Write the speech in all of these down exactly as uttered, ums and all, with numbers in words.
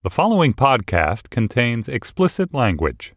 The following podcast contains explicit language.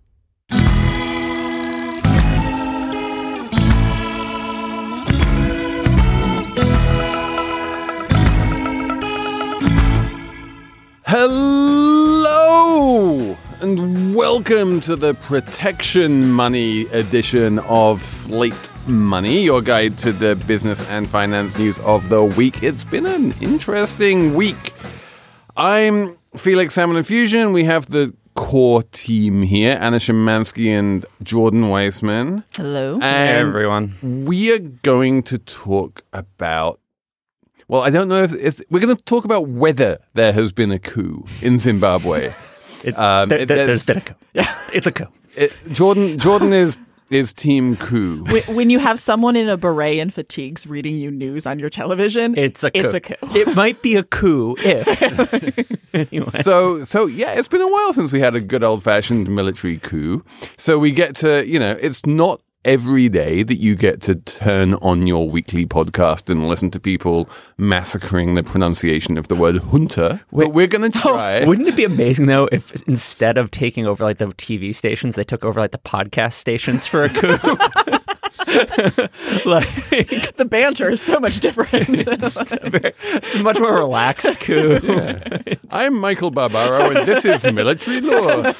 Hello and welcome to the Protection Money edition of Slate Money, your guide to the business and finance news of the week. It's been an interesting week. I'm Felix Salmon Infusion. We have the core team here, Anna Szymanski and Jordan Weissman. Hello. And hey, everyone. We are going to talk about, well, I don't know if it's, we're going to talk about whether there has been a coup in Zimbabwe. It, um, there, it, there, there's been a coup. It's a coup. It, Jordan, Jordan is is team coup. When you have someone in a beret and fatigues reading you news on your television, It's a coup. It's a coup. It might be a coup if. Anyway. So, so yeah, it's been a while since we had a good old-fashioned military coup. So we get to, you know, it's not every day that you get to turn on your weekly podcast and listen to people massacring the pronunciation of the word junta. But we're going to try. Wouldn't it be amazing, though, if instead of taking over like the T V stations, they took over like the podcast stations for a coup? Like, the banter is so much different. it's, a very, it's a much more relaxed coup. Yeah. I'm Michael Barbaro, and this is Military Law.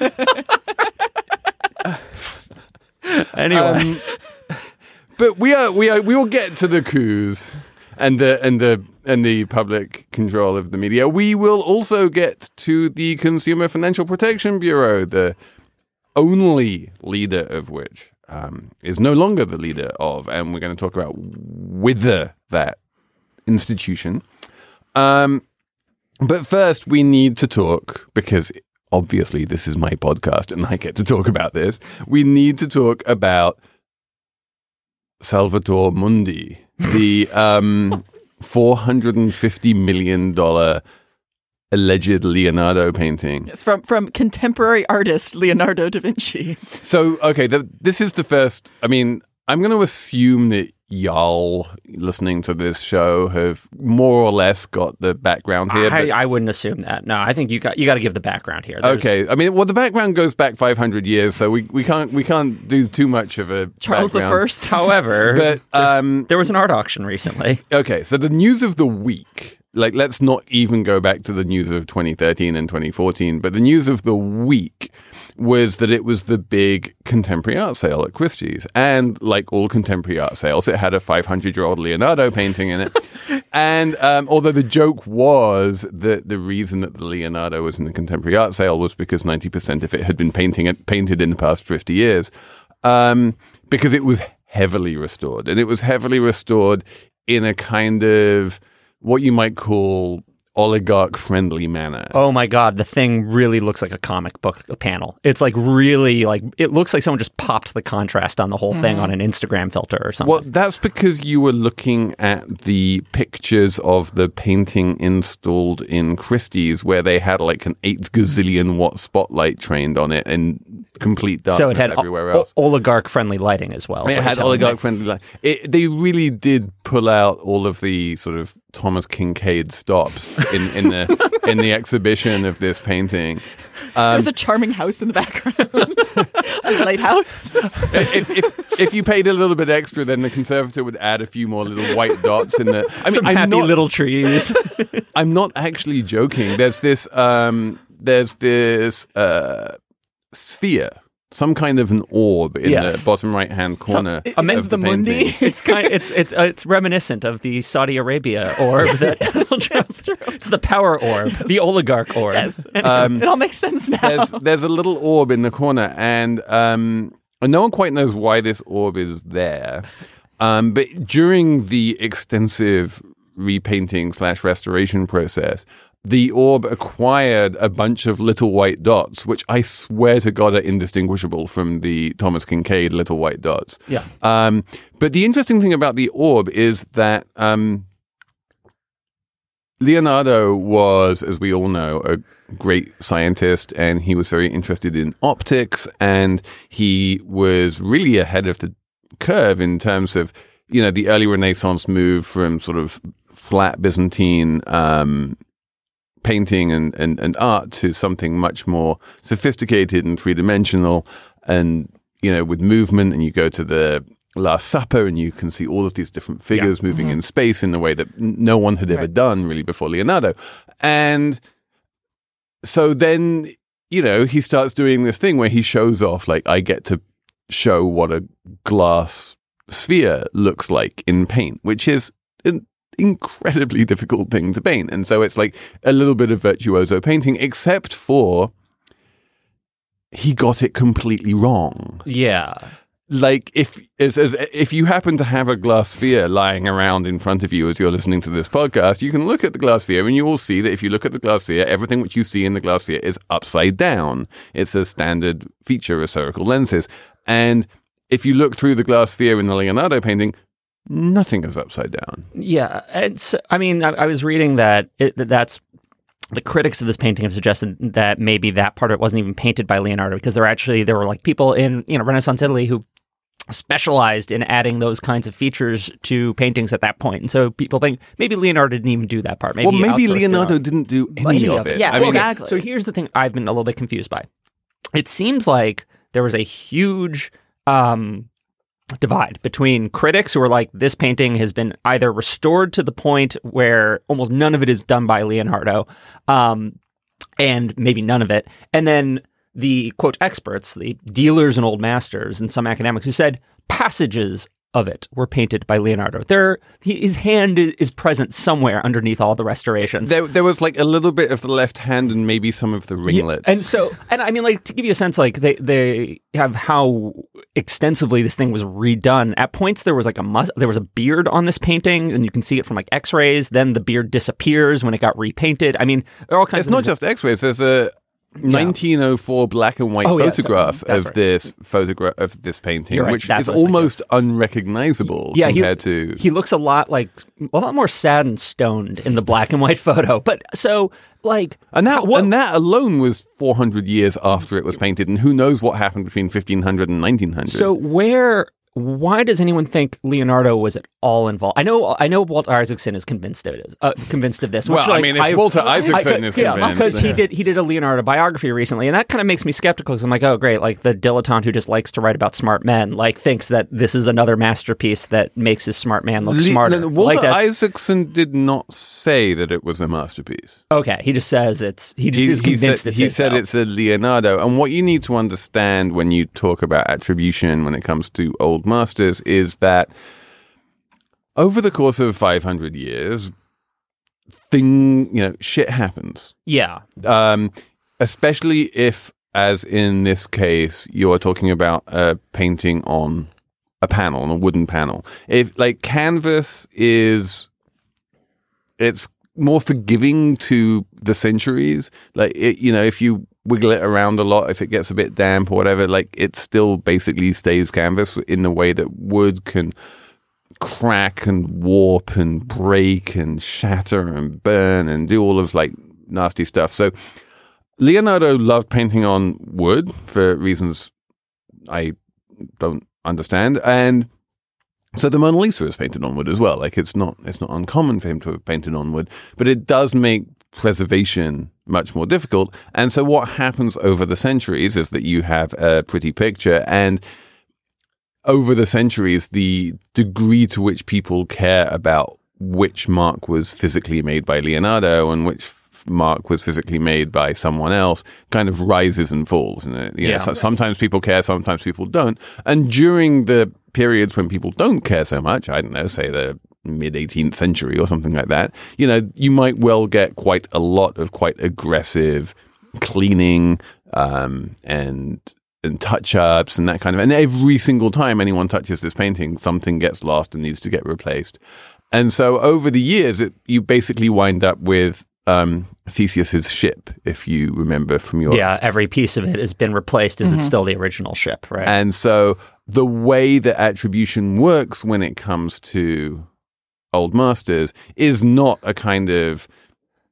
Anyway. Um, but we are we are we will get to the coups and the and the and the public control of the media. We will also get to the Consumer Financial Protection Bureau, the only leader of which um, is no longer the leader of, and we're going to talk about whether that institution. Um, but first, we need to talk because. Obviously, this is my podcast and I get to talk about this. We need to talk about Salvator Mundi, the um, four hundred fifty million dollars alleged Leonardo painting. It's from, from contemporary artist Leonardo da Vinci. So, okay, the, this is the first. I mean, I'm going to assume that y'all listening to this show have more or less got the background here. I, but, I wouldn't assume that. No, I think you got you got to give the background here. There's, okay, I mean, well, the background goes back five hundred years, so we, we can't we can't do too much of a Charles the background. First. However, But um, there was an art auction recently. okay, so the news of the week. Like, let's not even go back to the news of twenty thirteen and twenty fourteen, but the news of the week was that it was the big contemporary art sale at Christie's. And like all contemporary art sales, it had a five hundred year old Leonardo painting in it. And um, although the joke was that the reason that the Leonardo was in the contemporary art sale was because ninety percent of it had been painting it, painted in the past fifty years, um, because it was heavily restored. And it was heavily restored in a kind of what you might call oligarch-friendly manner. Oh my God, the thing really looks like a comic book panel. It's like really like, it looks like someone just popped the contrast on the whole thing on an Instagram filter or something. Well, that's because you were looking at the pictures of the painting installed in Christie's where they had like an eight gazillion watt spotlight trained on it and complete darkness so it had everywhere o- else. oligarch-friendly lighting as well. It had oligarch-friendly lighting. It, they really did pull out all of the sort of Thomas Kincaid stops in, in the in the exhibition of this painting. Um, There's a charming house in the background. A lighthouse. if, if if you paid a little bit extra, then the Conservator would add a few more little white dots in the. I mean, Some I'm happy not, little trees. I'm not actually joking. There's this. Um, there's this uh, sphere. Some kind of an orb in Yes. the bottom right-hand corner So, of is the the Mundi? painting. It's kind. It's it's uh, it's reminiscent of the Saudi Arabia orb. Yes, that yes, Donald Trump- that's true. It's the power orb, the oligarch orb. Yes. Um, It all makes sense now. there's there's a little orb in the corner, and um, and no one quite knows why this orb is there. Um, but during the extensive repainting slash restoration process, the orb acquired a bunch of little white dots, which I swear to God are indistinguishable from the Thomas Kincaid little white dots. Yeah. Um, but the interesting thing about the orb is that um, Leonardo was, as we all know, a great scientist, and he was very interested in optics, and he was really ahead of the curve in terms of, you know, the early Renaissance move from sort of flat Byzantine um painting and, and, and art to something much more sophisticated and three-dimensional and, you know, with movement. And you go to the Last Supper and you can see all of these different figures yeah. moving mm-hmm. in space in a way that no one had ever right. done really before Leonardo. And so then, you know, he starts doing this thing where he shows off, like, I get to show what a glass sphere looks like in paint, which is an incredibly difficult thing to paint. And so it's like a little bit of virtuoso painting, except for he got it completely wrong. Yeah. Like if as, as if you happen to have a glass sphere lying around in front of you as you're listening to this podcast, you can look at the glass sphere and you will see that if you look at the glass sphere, everything which you see in the glass sphere is upside down. It's a standard feature of spherical lenses. And if you look through the glass sphere in the Leonardo painting, nothing is upside down. Yeah. It's, I mean, I, I was reading that it, that's the critics of this painting have suggested that maybe that part of it wasn't even painted by Leonardo because there actually, there were like people in, you know, Renaissance Italy who specialized in adding those kinds of features to paintings at that point. And so people think maybe Leonardo didn't even do that part. Maybe well, maybe Leonardo didn't do any, any of it. it. Yeah, I mean, exactly. So here's the thing I've been a little bit confused by. It seems like there was a huge um, divide between critics who are like, this painting has been either restored to the point where almost none of it is done by Leonardo, um, and maybe none of it. And then the, quote, experts, the dealers and old masters and some academics who said passages of it were painted by Leonardo. There, his hand is present somewhere underneath all the restorations. There, there was like a little bit of the left hand and maybe some of the ringlets. Yeah, and so, and I mean, like to give you a sense, like they they have how extensively this thing was redone. At points, there was like a mus- there was a beard on this painting, and you can see it from like X-rays. Then the beard disappears when it got repainted. I mean, there are all kinds. It's of not just X-rays. There's a nineteen oh four black and white oh, photograph yeah, of right. this photograph of this painting, right. which That's is almost unrecognizable yeah, compared he, to. He looks a lot like a lot more sad and stoned in the black and white photo. But so like, and that so what, and that alone was four hundred years after it was painted, and who knows what happened between fifteen hundred and nineteen hundred. So where? Why does anyone think Leonardo was at all involved? I know, I know, Walter Isaacson is convinced of it. Uh, convinced of this. Which, well, like, I mean, if I've, Walter Isaacson I, is yeah, convinced, because he did, he did a Leonardo biography recently, and that kind of makes me skeptical. Because I'm like, oh, great, like the dilettante who just likes to write about smart men, like thinks that this is another masterpiece that makes his smart man look Le- smarter. Le- Walter like Isaacson did not say that it was a masterpiece. Okay, he just says it's. He just he, is convinced he said, it's. He it, said though. it's a Leonardo, and what you need to understand when you talk about attribution when it comes to old masters is that over the course of five hundred years, thing you know, shit happens. Yeah. Um, especially if, as in this case, you are talking about a painting on a panel, on a wooden panel. If like canvas is, it's more forgiving to the centuries. Like it, you know, if you wiggle it around a lot, if it gets a bit damp or whatever, like it still basically stays canvas in the way that wood can crack and warp and break and shatter and burn and do all of like nasty stuff. So Leonardo loved painting on wood for reasons I don't understand, and so the Mona Lisa is painted on wood as well. Like it's not it's not uncommon for him to have painted on wood, but it does make preservation much more difficult. And so what happens over the centuries is that you have a pretty picture, and over the centuries, the degree to which people care about which mark was physically made by Leonardo and which f- mark was physically made by someone else kind of rises and falls. And it, you know, Yeah. so sometimes people care, sometimes people don't. And during the periods when people don't care so much, I don't know, say the mid-eighteenth century or something like that, you know, you might well get quite a lot of quite aggressive cleaning um, and and touch-ups and that kind of, and every single time anyone touches this painting, something gets lost and needs to get replaced. And so over the years, it, you basically wind up with um, Theseus's ship, if you remember from your... Yeah, every piece of it has been replaced. Is mm-hmm. it still the original ship, right? And so the way that attribution works when it comes to old masters is not a kind of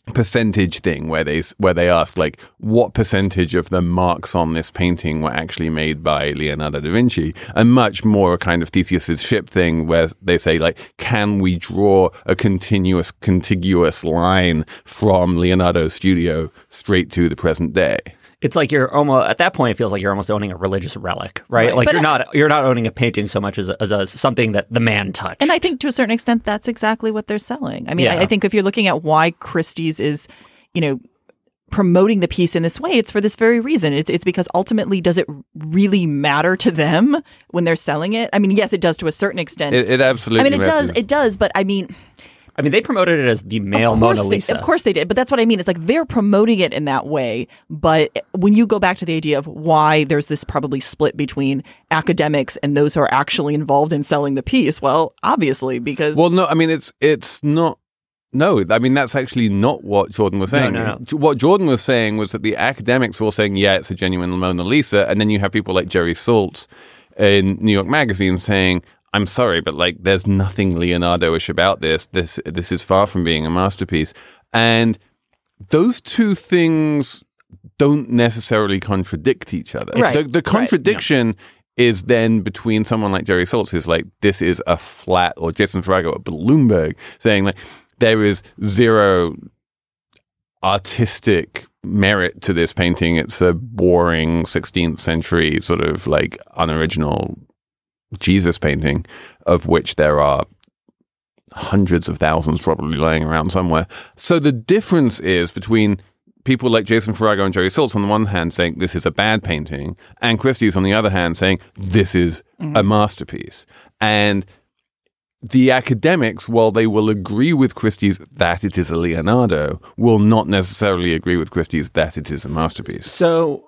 percentage thing where they where they ask like what percentage of the marks on this painting were actually made by Leonardo da Vinci, and much more a kind of Theseus's ship thing where they say like, can we draw a continuous contiguous line from Leonardo's studio straight to the present day? It's like you're almost at that point. It feels like you're almost owning a religious relic, right? Right. Like But you're I- not you're not owning a painting so much as a, as a, something that the man touched. And I think to a certain extent, that's exactly what they're selling. I mean, Yeah. I, I think if you're looking at why Christie's is, you know, promoting the piece in this way, it's for this very reason. It's it's because ultimately, does it really matter to them when they're selling it? I mean, yes, it does to a certain extent. It, it absolutely. I mean, it does. matters. It does. But I mean, I mean, they promoted it as the male of course Mona they, Lisa. Of course they did. But that's what I mean. It's like they're promoting it in that way. But when you go back to the idea of why there's this probably split between academics and those who are actually involved in selling the piece, well, obviously, because Well, no, I mean it's it's not. No, I mean that's actually not what Jordan was saying. No, no, no. What Jordan was saying was that the academics were all saying, "Yeah, it's a genuine Mona Lisa," and then you have people like Jerry Saltz in New York Magazine saying, "I'm sorry, but like, there's nothing Leonardo-ish about this. This this is far from being a masterpiece." And those two things don't necessarily contradict each other. Right, The, the right, contradiction is then between someone like Jerry Saltz, who's like, this is a flat, or Jason Farrago at Bloomberg, saying like, there is zero artistic merit to this painting. It's a boring sixteenth century sort of like unoriginal Jesus painting, of which there are hundreds of thousands probably laying around somewhere. So the difference is between people like Jason Farrago and Jerry Saltz on the one hand saying this is a bad painting, and Christie's on the other hand saying this is mm-hmm. a masterpiece. And the academics, while they will agree with Christie's that it is a Leonardo, will not necessarily agree with Christie's that it is a masterpiece. So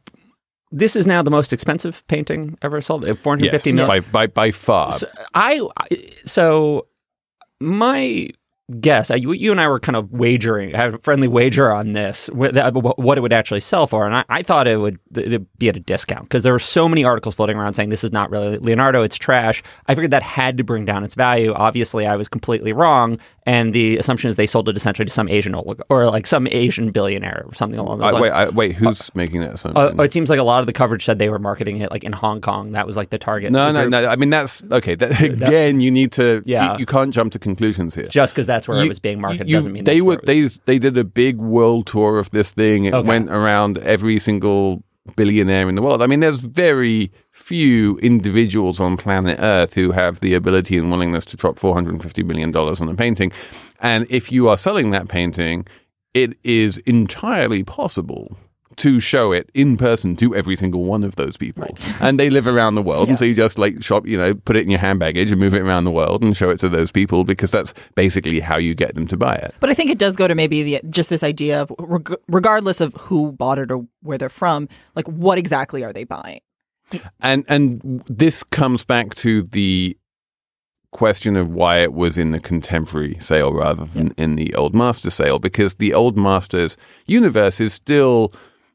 this is now the most expensive painting ever sold, four hundred fifty yes, million. by, by, by far. So I, so my guess, I, you and I were kind of wagering, had a friendly wager on this, what it would actually sell for. And I, I thought it would it'd be at a discount because there were so many articles floating around saying this is not really Leonardo, it's trash. I figured that had to bring down its value. Obviously, I was completely wrong. And the assumption is they sold it essentially to some Asian or like some Asian billionaire or something along those I, lines. wait, I, wait, who's uh, making that assumption? Uh, it seems like a lot of the coverage said they were marketing it like in Hong Kong. That was like the target. No, the no, group. no. I mean, that's okay. That, again, you need to. Yeah. You, you can't jump to conclusions here. Just because that's where you, it was being marketed you, doesn't mean they that's were. where it was. They they did a big world tour of this thing. It Okay. went around every single billionaire in the world. I mean, there's very few individuals on planet Earth who have the ability and willingness to drop four hundred fifty million dollars on a painting. And if you are selling that painting, it is entirely possible to show it in person to every single one of those people. Right. And they live around the world. Yeah. And so you just like shop, you know, put it in your hand baggage and move it around the world and show it to those people because that's basically how you get them to buy it. But I think it does go to maybe the, just this idea of reg- regardless of who bought it or where they're from, like what exactly are they buying? And and this comes back to the question of why it was in the contemporary sale rather than yeah. in the Old Master sale, because the Old Masters universe is still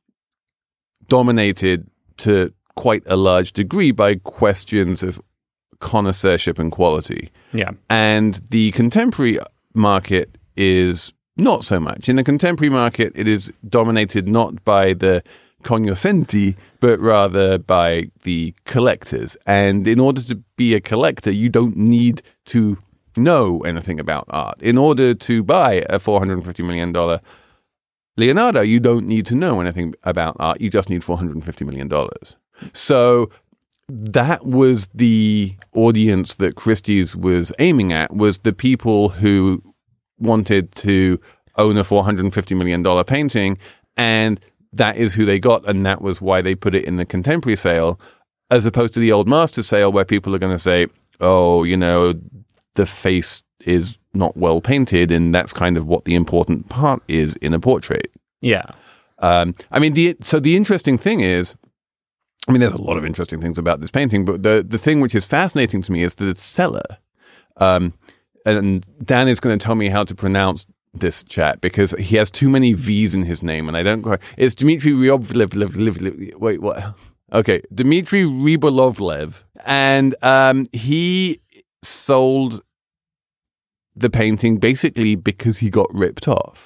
dominated to quite a large degree by questions of connoisseurship and quality. Yeah. And the contemporary market is not so much. In the contemporary market, it is dominated not by the cognoscenti, but rather by the collectors. And in order to be a collector, you don't need to know anything about art. In order to buy a four hundred fifty million dollars Leonardo, you don't need to know anything about art. You just need four hundred fifty million dollars. So that was the audience that Christie's was aiming at, was the people who wanted to own a four hundred fifty million dollars painting, and that is who they got, and that was why they put it in the contemporary sale, as opposed to the Old Master sale where people are going to say, oh, you know, the face is not well painted, and that's kind of what the important part is in a portrait. Yeah. Um, I mean, the so the interesting thing is, I mean, there's a lot of interesting things about this painting, but the, the thing which is fascinating to me is that it's seller. Um, and Dan is going to tell me how to pronounce this chat because he has too many V's in his name, and I don't quite. It's Dmitry Rybolovlev. Wait, what? Okay, Dmitry Rybolovlev, and um, he sold the painting basically because he got ripped off.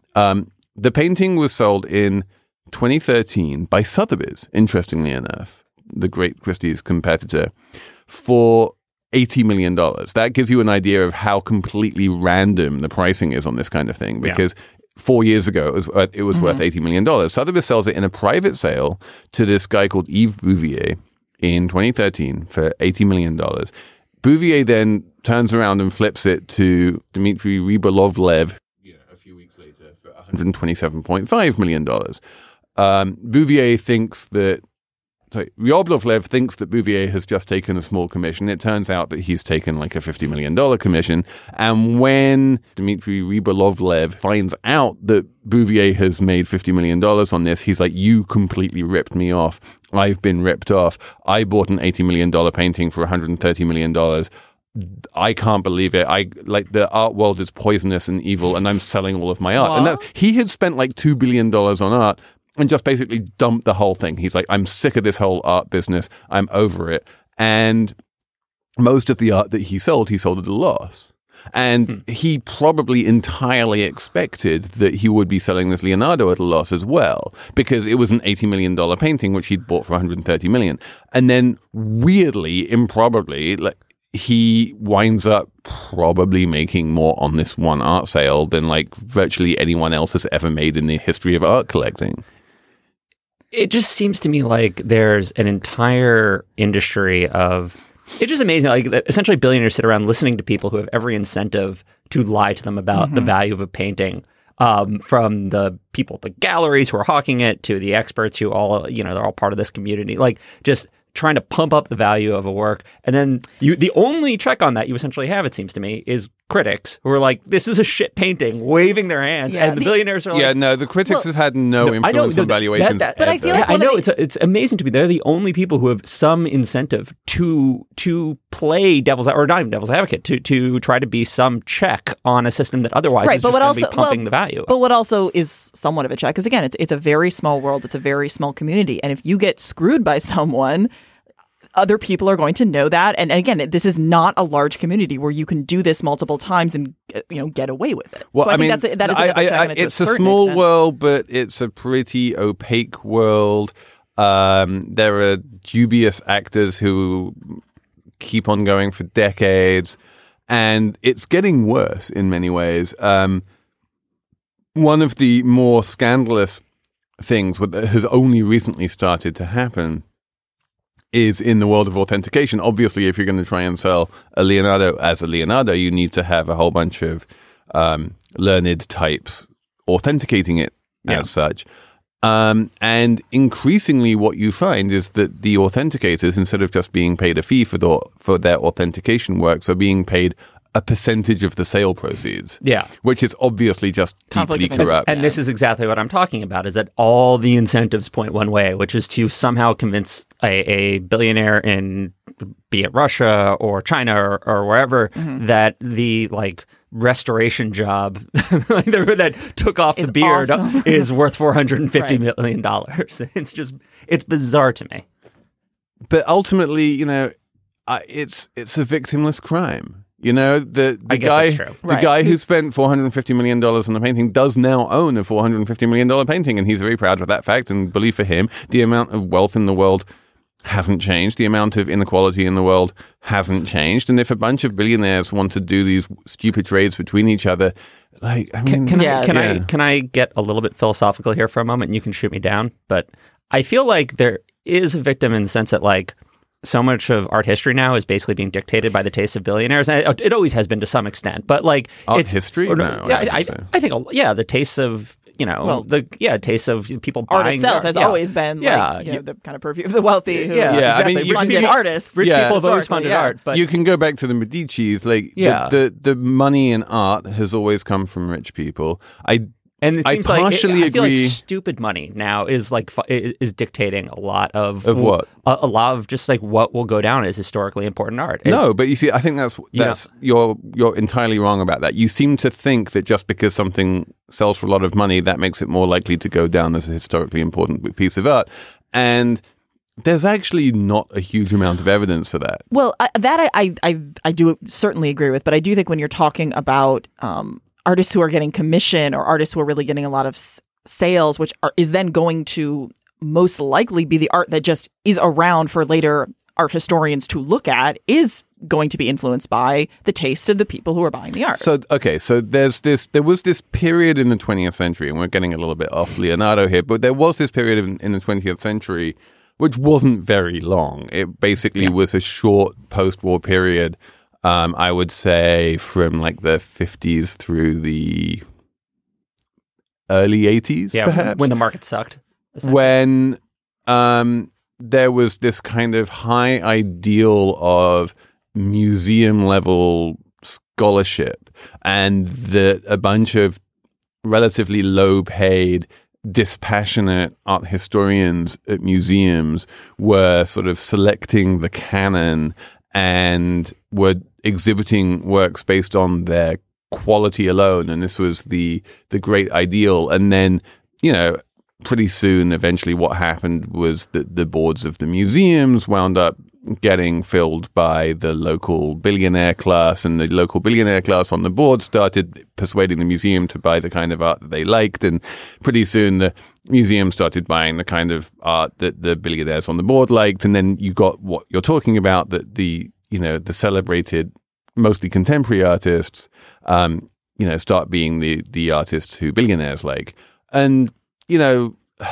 Um, the painting was sold in twenty thirteen by Sotheby's, interestingly enough, the great Christie's competitor, for eighty million dollars. That gives you an idea of how completely random the pricing is on this kind of thing, because yeah. four years ago it was, uh, it was mm-hmm. worth eighty million dollars. Sotheby's sells it in a private sale to this guy called Yves Bouvier in twenty thirteen for eighty million dollars. Bouvier then turns around and flips it to Dmitry Rybolovlev yeah, a few weeks later for one hundred twenty-seven point five million dollars. Um, Bouvier thinks that Sorry, Rybolovlev thinks that Bouvier has just taken a small commission. It turns out that he's taken like a fifty million dollars commission. And when Dmitry Rybolovlev finds out that Bouvier has made fifty million dollars on this, he's like, you completely ripped me off. I've been ripped off. I bought an eighty million dollars painting for one hundred thirty million dollars. I can't believe it. I like the art world is poisonous and evil, and I'm selling all of my art. What? And that, he had spent like two billion dollars on art. And just basically dumped the whole thing. He's like, I'm sick of this whole art business. I'm over it. And most of the art that he sold, he sold at a loss. And hmm. he probably entirely expected that he would be selling this Leonardo at a loss as well, because it was an eighty million dollars painting, which he'd bought for one hundred thirty million dollars. And then weirdly, improbably, like, he winds up probably making more on this one art sale than like virtually anyone else has ever made in the history of art collecting. It just seems to me like there's an entire industry of, it's just amazing. Like essentially billionaires sit around listening to people who have every incentive to lie to them about mm-hmm. the value of a painting. Um, from the people at the galleries who are hawking it to the experts who all, you know, they're all part of this community. Like just trying to pump up the value of a work. And then you, the only check on that you essentially have, it seems to me, is critics who are like, this is a shit painting, waving their hands. Yeah, and the, the billionaires are like... Yeah, no, the critics well, have had no, no influence know, on valuations that, that, But I feel like I know, the, it's, it's amazing to me. They're the only people who have some incentive to to play devil's, or not even devil's advocate, to, to try to be some check on a system that otherwise right, is but just going to be pumping well, the value. But what also is somewhat of a check, because again, it's, it's a very small world, it's a very small community, and if you get screwed by someone... other people are going to know that. And again, this is not a large community where you can do this multiple times and, you know, get away with it. Well, so I, I think mean, that's a, that is I, a, I, I, it's a, a small extent. world, but it's a pretty opaque world. Um, there are dubious actors who keep on going for decades, and it's getting worse in many ways. Um, one of the more scandalous things that has only recently started to happen is in the world of authentication. Obviously, if you're going to try and sell a Leonardo as a Leonardo, you need to have a whole bunch of um, learned types authenticating it yeah. as such. Um, and increasingly what you find is that the authenticators, instead of just being paid a fee for, the, for their authentication works, are being paid a percentage of the sale proceeds. Yeah. Which is obviously just Conflict deeply corrupt. And this is exactly what I'm talking about, is that all the incentives point one way, which is to somehow convince a, a billionaire in, be it Russia or China or, or wherever, mm-hmm. that the, like, restoration job that took off is the beard awesome. is worth four hundred fifty right. million dollars. It's just, it's bizarre to me. But ultimately, you know, uh, it's it's a victimless crime. You know, the, the guy the right. guy who Who's, spent four hundred fifty million dollars on a painting does now own a four hundred fifty million dollars painting, and he's very proud of that fact. And believe for him, the amount of wealth in the world hasn't changed. The amount of inequality in the world hasn't changed. And if a bunch of billionaires want to do these stupid trades between each other, like, I mean... Can, can, yeah, I, can, yeah. I, can I get a little bit philosophical here for a moment, and you can shoot me down? But I feel like there is a victim in the sense that, like, so much of art history now is basically being dictated by the tastes of billionaires. And it, it always has been to some extent, but like art it's history. Or, no, yeah, I, I, I, so. I think yeah, the tastes of you know well, the yeah tastes of people buying art itself art. has yeah. always been yeah. like you know the kind of purview of the wealthy who yeah, yeah exactly. I mean, you funded can, artists. Rich yeah. people have always funded yeah. art, but you can go back to the Medicis. Like yeah. the, the the money in art has always come from rich people. I. And it I seems like partially it, I feel agree. like stupid money now is like is dictating a lot of Of what? a, a lot of just like what will go down as historically important art. It's, No, but you see, I think that's that's You you're you're entirely wrong about that. You seem to think that just because something sells for a lot of money, that makes it more likely to go down as a historically important piece of art, and there's actually not a huge amount of evidence for that. Well, I, that I, I I I do certainly agree with, but I do think when you're talking about um, artists who are getting commission or artists who are really getting a lot of s- sales, which are, is then going to most likely be the art that just is around for later art historians to look at, is going to be influenced by the taste of the people who are buying the art. So, okay, so there's this, there was this period in the twentieth century, and we're getting a little bit off Leonardo here, but there was this period in, in the twentieth century which wasn't very long. It basically yeah. was a short post-war period, um, I would say from like the fifties through the early eighties, yeah, perhaps. When the market sucked. When um, there was this kind of high ideal of museum-level scholarship, and that a bunch of relatively low-paid, dispassionate art historians at museums were sort of selecting the canon and were exhibiting works based on their quality alone. And this was the the great ideal. And then, you know, pretty soon, eventually what happened was that the boards of the museums wound up getting filled by the local billionaire class, and the local billionaire class on the board started persuading the museum to buy the kind of art that they liked, and pretty soon the museum started buying the kind of art that the billionaires on the board liked, and then you got what you're talking about, that the, you know, the celebrated, mostly contemporary artists, um, you know, start being the the artists who billionaires like. And, you know,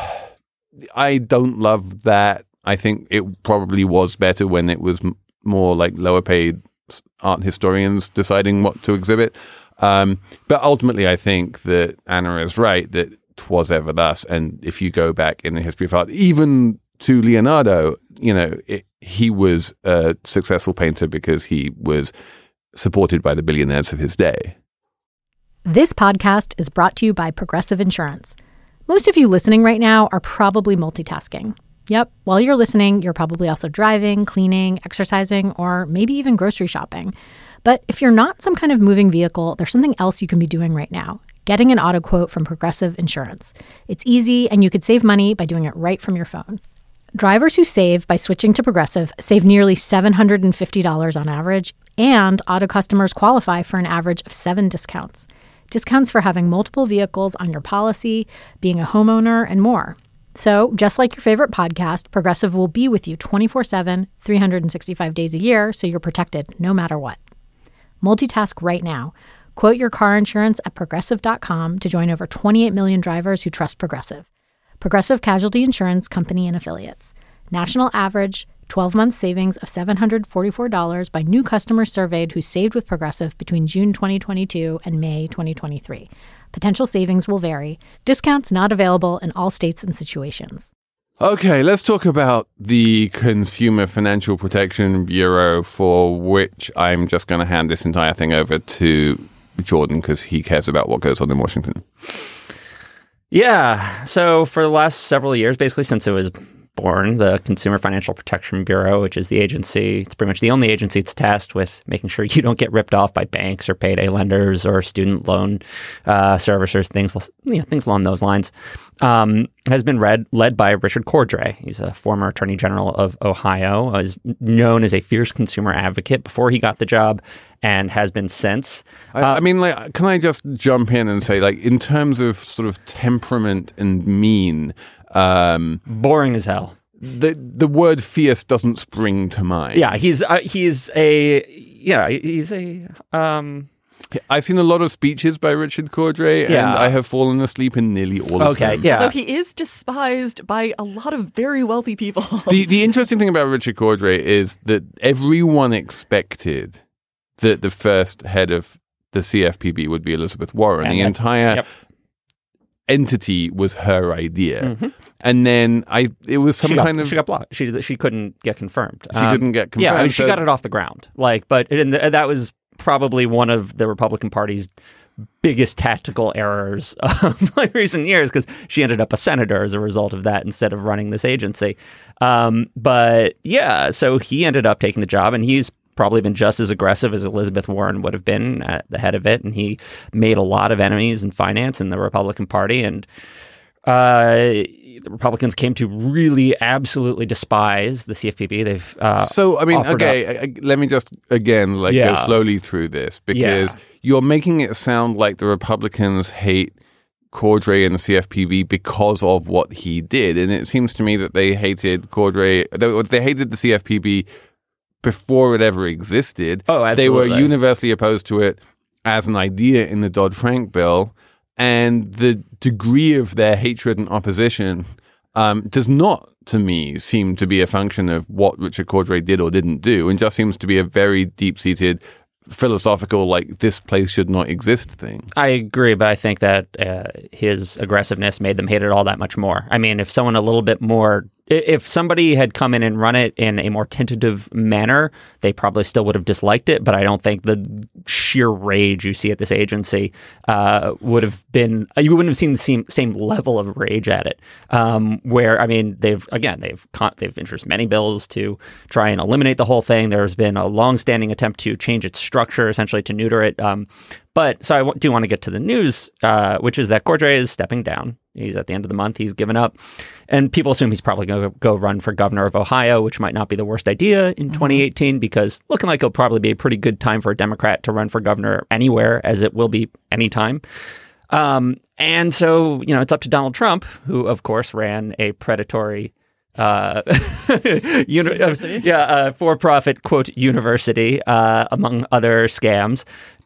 I don't love that. I think it probably was better when it was m- more like lower paid art historians deciding what to exhibit. Um, but ultimately, I think that Anna is right, that 'twas ever thus. And if you go back in the history of art, even to Leonardo, you know, it, he was a successful painter because he was supported by the billionaires of his day. This podcast is brought to you by Progressive Insurance. Most of you listening right now are probably multitasking. Yep, while you're listening, you're probably also driving, cleaning, exercising, or maybe even grocery shopping. But if you're not some kind of moving vehicle, there's something else you can be doing right now: getting an auto quote from Progressive Insurance. It's easy, and you could save money by doing it right from your phone. Drivers who save by switching to Progressive save nearly seven hundred fifty dollars on average, and auto customers qualify for an average of seven discounts. Discounts for having multiple vehicles on your policy, being a homeowner, and more. So, just like your favorite podcast, Progressive will be with you twenty-four seven, three hundred sixty-five days a year, so you're protected no matter what. Multitask right now. Quote your car insurance at Progressive dot com to join over twenty-eight million drivers who trust Progressive. Progressive Casualty Insurance Company and Affiliates. National average twelve-month savings of seven hundred forty-four dollars by new customers surveyed who saved with Progressive between June twenty twenty-two and May twenty twenty-three. Potential savings will vary. Discounts not available in all states and situations. Okay, let's talk about the Consumer Financial Protection Bureau, for which I'm just going to hand this entire thing over to Jordan because he cares about what goes on in Washington. Yeah. So for the last several years, basically since it was born, the Consumer Financial Protection Bureau, which is the agency, it's pretty much the only agency that's tasked with making sure you don't get ripped off by banks or payday lenders or student loan uh, servicers, things you know, things along those lines, um, has been read, led by Richard Cordray. He's a former Attorney General of Ohio, is known as a fierce consumer advocate before he got the job, and has been since. I, uh, I mean, like, can I just jump in and say, like, in terms of sort of temperament and mean, Um, boring as hell. The the word fierce doesn't spring to mind. Yeah, he's uh, he's a yeah he's a. Um, I've seen a lot of speeches by Richard Cordray, yeah. and I have fallen asleep in nearly all of okay, them. Yeah, although he is despised by a lot of very wealthy people. the The interesting thing about Richard Cordray is that everyone expected that the first head of the C F P B would be Elizabeth Warren. And the that, entire yep. entity was her idea, mm-hmm. and then I it was some she got, kind of she got blocked. She she couldn't get confirmed. She um, couldn't get confirmed. Yeah, I mean, she so, got it off the ground. Like, but and that was probably one of the Republican Party's biggest tactical errors of like recent years, because she ended up a senator as a result of that instead of running this agency. Um, but yeah, so he ended up taking the job, and he's probably been just as aggressive as Elizabeth Warren would have been at the head of it. And he made a lot of enemies in finance in the Republican Party. And uh, the Republicans came to really absolutely despise the C F P B. They've uh, so I mean, offered okay, up- I, I, let me just again like Yeah. go slowly through this, because Yeah. you're making it sound like the Republicans hate Cordray and the C F P B because of what he did. And it seems to me that they hated Cordray, they, they hated the C F P B before it ever existed. Oh, absolutely. They were universally opposed to it as an idea in the Dodd-Frank bill. And the degree of their hatred and opposition um, does not, to me, seem to be a function of what Richard Cordray did or didn't do, and just seems to be a very deep-seated philosophical, like, this place should not exist thing. I agree, but I think that uh, his aggressiveness made them hate it all that much more. I mean, if someone a little bit more, if somebody had come in and run it in a more tentative manner, they probably still would have disliked it, but I don't think the sheer rage you see at this agency uh, would have been, you wouldn't have seen the same, same level of rage at it. Um, where, I mean, they've, again, they've con- they've introduced many bills to try and eliminate the whole thing. There's been a long-standing attempt to change its structure, essentially to neuter it. Um, but, so I w- do want to get to the news, uh, which is that Cordray is stepping down. He's at the end of the month. He's given up. And people assume he's probably going to go run for governor of Ohio, which might not be the worst idea in mm-hmm. twenty eighteen, because looking like it'll probably be a pretty good time for a Democrat to run for governor anywhere, as it will be anytime. Um, and so, you know, it's up to Donald Trump, who, of course, ran a predatory uh, uni- university. yeah, uh, for-profit, quote, university, uh, among other scams,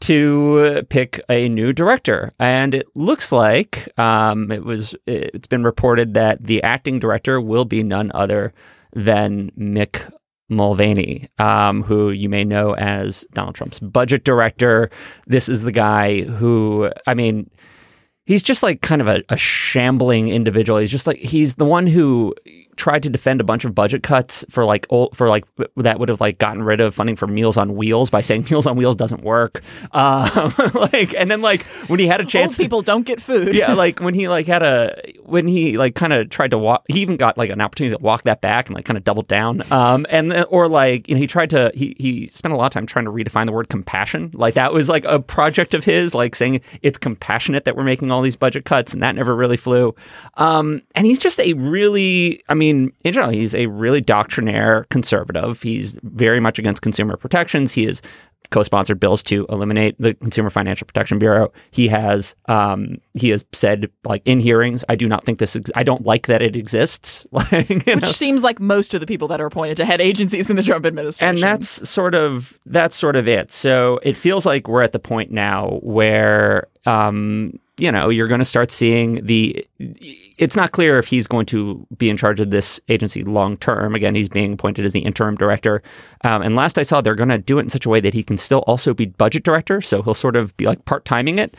to pick a new director. And it looks like um, it was, it's been reported that the acting director will be none other than Mick Mulvaney, um, who you may know as Donald Trump's budget director. This is the guy who, I mean, he's just like kind of a, a shambling individual. He's just like, he's the one who tried to defend a bunch of budget cuts for like old, for like that would have like gotten rid of funding for Meals on Wheels by saying Meals on Wheels doesn't work. Um, like, and then like when he had a chance, old people don't get food. yeah, like when he like had a when he like kind of tried to walk, he even got like an opportunity to walk that back and like kind of doubled down. Um, and then, or like you know he tried to he he spent a lot of time trying to redefine the word compassion. Like that was like a project of his, like saying it's compassionate that we're making all these budget cuts, and that never really flew. Um, and he's just a really, I mean. In general, he's a really doctrinaire conservative. He's very much against consumer protections. He has co-sponsored bills to eliminate the Consumer Financial Protection Bureau. He has um, he has said, like in hearings, I do not think this. Ex- I don't like that it exists. Like, you know? Which seems like most of the people that are appointed to head agencies in the Trump administration. And that's sort of that's sort of it. So it feels like we're at the point now where. Um, you know, you're going to start seeing the, it's not clear if he's going to be in charge of this agency long term. Again, he's being appointed as the interim director. Um, and last I saw, they're going to do it in such a way that he can still also be budget director. So he'll sort of be like part-timing it.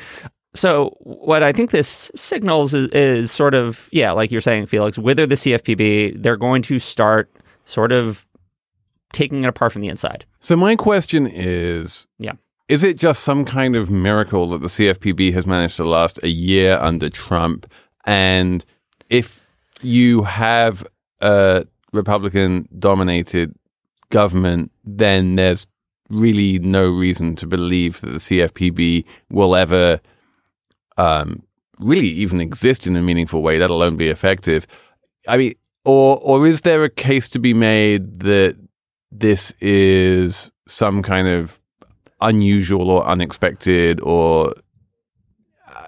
So what I think this signals is, is sort of, yeah, like you're saying, Felix, whether the C F P B, they're going to start sort of taking it apart from the inside. So my question is, yeah. Is it just some kind of miracle that the C F P B has managed to last a year under Trump? And if you have a Republican-dominated government, then there's really no reason to believe that the C F P B will ever um, really even exist in a meaningful way, let alone be effective. I mean, or or is there a case to be made that this is some kind of unusual or unexpected, or uh,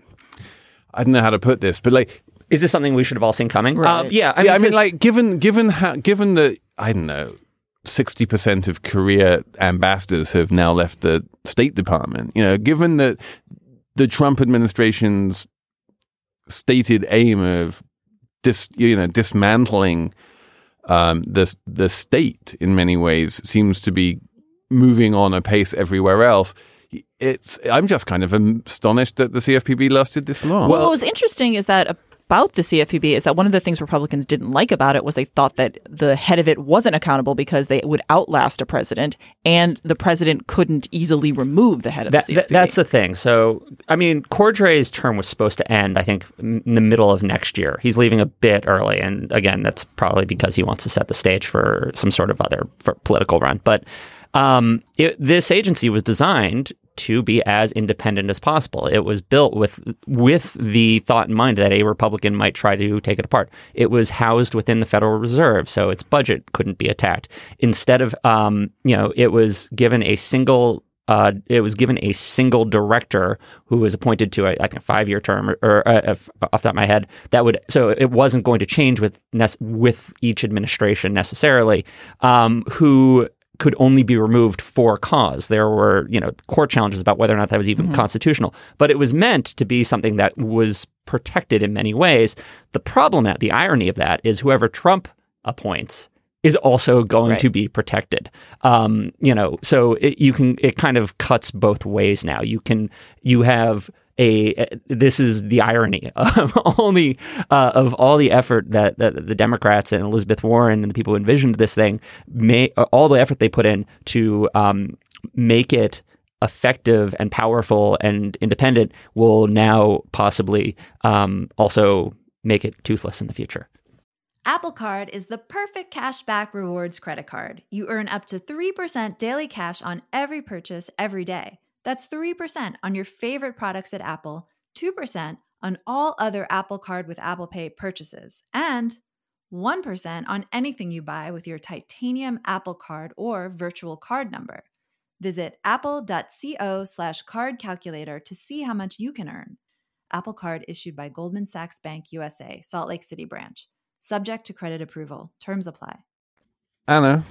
I don't know how to put this, but like, is this something we should have all seen coming? Right. Um, yeah, I yeah. mean, I mean, this- like, given given how given that I don't know, sixty percent of Korea ambassadors have now left the State Department. You know, given that the Trump administration's stated aim of dis, you know, dismantling um, the the state in many ways seems to be moving on apace everywhere else. It's I'm just kind of astonished that the C F P B lasted this long. Well, what was interesting is that about the C F P B is that one of the things Republicans didn't like about it was they thought that the head of it wasn't accountable because they would outlast a president, and the president couldn't easily remove the head of that, the C F P B. That, that's the thing. So, I mean, Cordray's term was supposed to end, I think, in the middle of next year. He's leaving a bit early, and again, that's probably because he wants to set the stage for some sort of other for political run. But um, it, this agency was designed to be as independent as possible. It was built with with the thought in mind that a Republican might try to take it apart. It was housed within the Federal Reserve, so its budget couldn't be attacked. Instead of, um, you know, it was given a single uh, it was given a single director who was appointed to a, like a five-year term, or, or uh, off the top of my head, that would so it wasn't going to change with with each administration necessarily. Um, who could only be removed for cause. There were, you know, court challenges about whether or not that was even mm-hmm. constitutional. But it was meant to be something that was protected in many ways. The problem, the irony of that is whoever Trump appoints is also going right. to be protected. Um, you know, so it, you can, it kind of cuts both ways now. You can, you have a, this is the irony of all the, uh, of all the effort that, that the Democrats and Elizabeth Warren and the people who envisioned this thing, may, all the effort they put in to um, make it effective and powerful and independent will now possibly um, also make it toothless in the future. Apple Card is the perfect cashback rewards credit card. You earn up to three percent daily cash on every purchase every day. That's three percent on your favorite products at Apple, two percent on all other Apple Card with Apple Pay purchases, and one percent on anything you buy with your titanium Apple Card or virtual card number. Visit apple.co slash card calculator to see how much you can earn. Apple Card issued by Goldman Sachs Bank U S A, Salt Lake City branch. Subject to credit approval. Terms apply. Anna,